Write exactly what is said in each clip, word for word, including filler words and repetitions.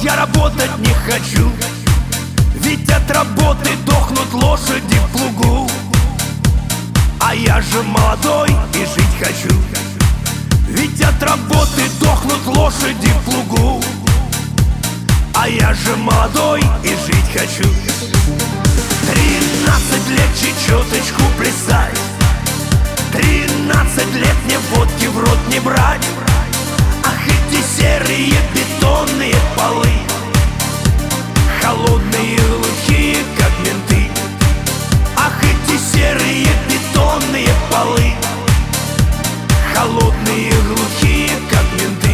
я работать не хочу, ведь от работы дохнут лошади в плугу. А я же молодой и жить хочу, ведь от работы дохнут лошади в плугу. А я же молодой и жить хочу. Тринадцать лет чечеточку плясать, тринадцать лет мне водки в рот не брать. Ах, эти серые бетонные полы, холодные и глухие, как менты. Ах, эти серые бетонные полы, холодные и глухие, как менты.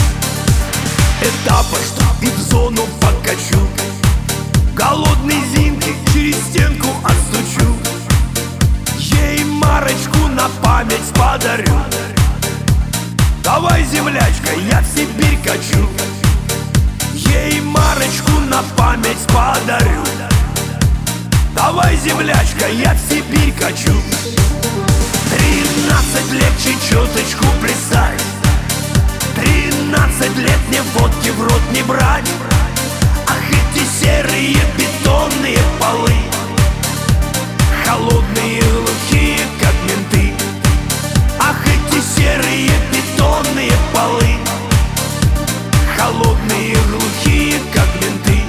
Этапа, что и в зону покачу, голодный зинки через стенку отстучу. Ей марочку на память подарю. Давай, землячка, я в Сибирь качу. Ей марочку на память подарю. Давай, землячка, я в Сибирь качу. Тринадцать лет чечеточку плясать, тринадцать лет мне водки в рот не брать. Ах, эти серые бетонные полы, холодные и глухие, как менты. Ах, эти серые бетонные полы, холодные и глухие, как менты.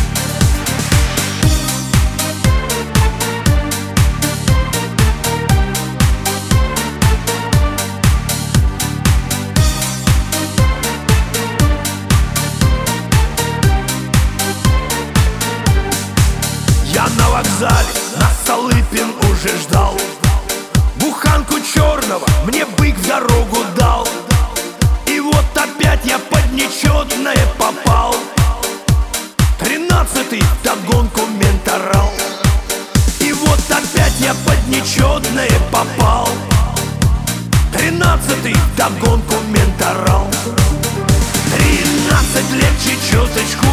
Я на вокзале, на Столыпин уже ждал. Буханку черного мне бык в дорогу дал. И вот опять я под нечетное попал. Тринадцатый вдогонку менторал. И вот опять я под нечетное попал. Тринадцатый вдогонку менторал. Тринадцать лет чечеточку